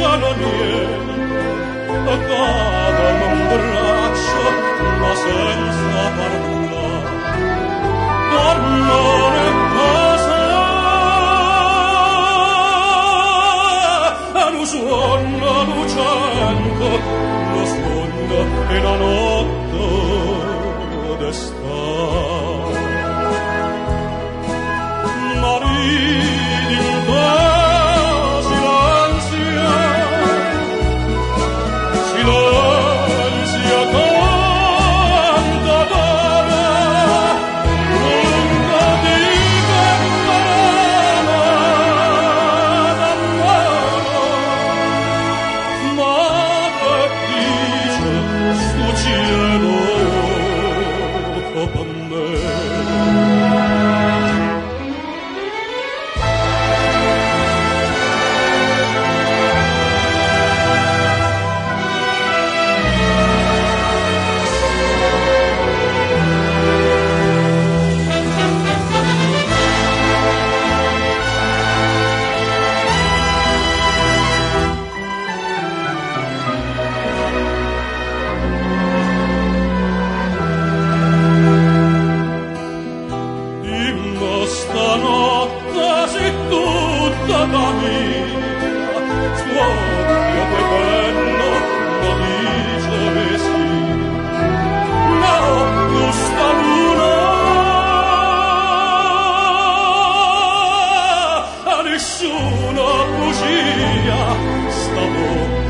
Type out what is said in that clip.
lasciano niente, cadono un braccio, ma senza parlare. Tornare a casa, e lo suona lucente, lo sfonda e la notte d'estate. Mariti in te silenzia, silenzia cantatore, lunga di campana d'amore, ma che dice sto cielo per me? Stanotte si tutta famiglia scuoia quel bello lo dice vestito, no, questa luna a nessuno bugia sta